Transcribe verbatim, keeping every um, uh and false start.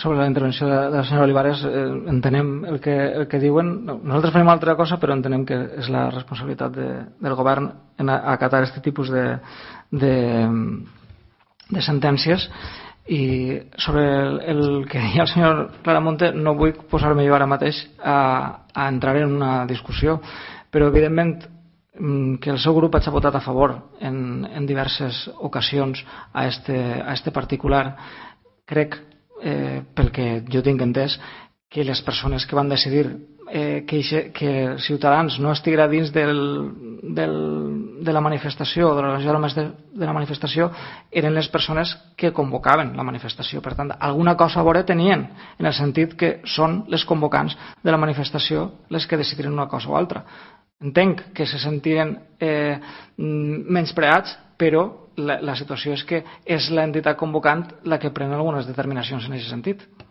sobre la intervenció de, de la senyora Olivares, eh, entenem el que, el que diuen. Nosaltres farem altra cosa, però entenem que és la responsabilitat de, del govern en acatar aquest tipus de, de, de sentències. I sobre el, el que deia el senyor Claramonte, no vull posar-me jo ara mateix a, a entrar en una discussió, però evidentment que el seu grup ha votat a favor en, en diverses ocasions a este, a este particular. Crec, eh, pel que jo tinc entès, que les persones que van decidir eh, que, que Ciutadans no estiguera dins del, del, de la manifestació, de l'organització de, de la manifestació, eren les persones que convocaven la manifestació. Per tant, alguna cosa a veure tenien, en el sentit que són les convocants de la manifestació les que decidiren una cosa o altra. Entenc que se sentiren eh, menyspreats, però la, la situació és que és l'entitat convocant la que pren algunes determinacions en aquest sentit.